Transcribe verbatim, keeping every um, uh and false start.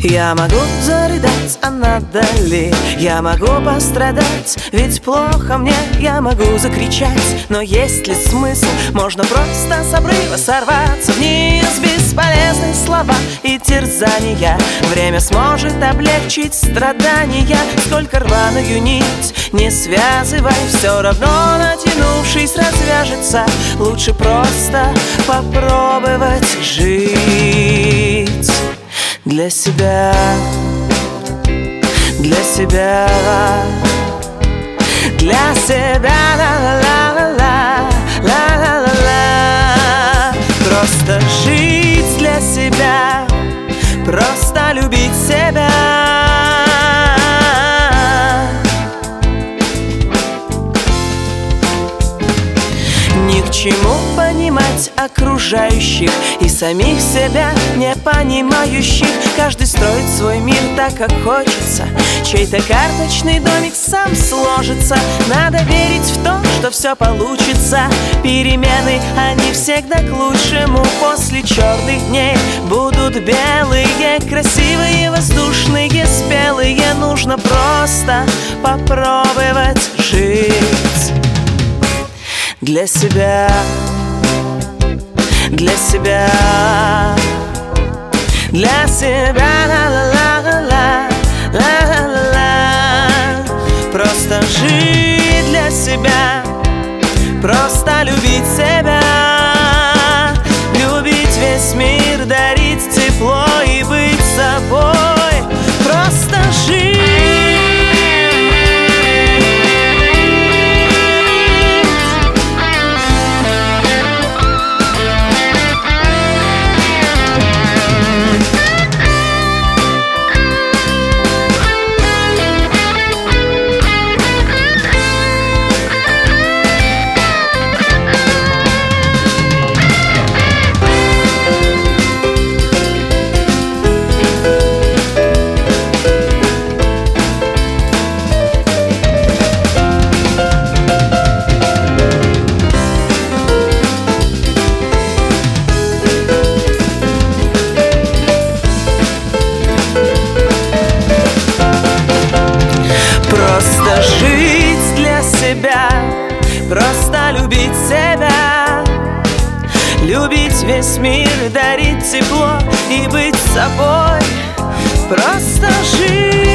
Я могу зарыдать, а надо ли? Я могу пострадать, ведь плохо мне. Я могу закричать, но есть ли смысл? Можно просто с обрыва сорваться вниз. Бесполезные слова и терзания. Время сможет облегчить страдания. Сколько рваную нить не связывай, все равно, натянувшись, развяжется. Лучше просто попробовать жить для себя, для себя, для себя, ла-ла-ла-ла, ла-ла-ла-ла. Просто жить для себя, просто любить себя. Ни к чему понимать окружающих и самих себя не понимающих. Каждый строит свой мир так, как хочется. Чей-то карточный домик сам сложится. Надо верить в то, что все получится. Перемены, они всегда к лучшему. После черных дней будут белые, красивые, воздушные, спелые. Нужно просто попробовать жить для себя, для себя, для себя, ла-ла-ла-ла, ла-ла-ла. Просто жить для себя, просто любить себя, любить весь мир, дарить тепло и быть собой. Просто жить. Просто жить для себя, просто любить себя, любить весь мир, дарить тепло и быть собой. Просто жить.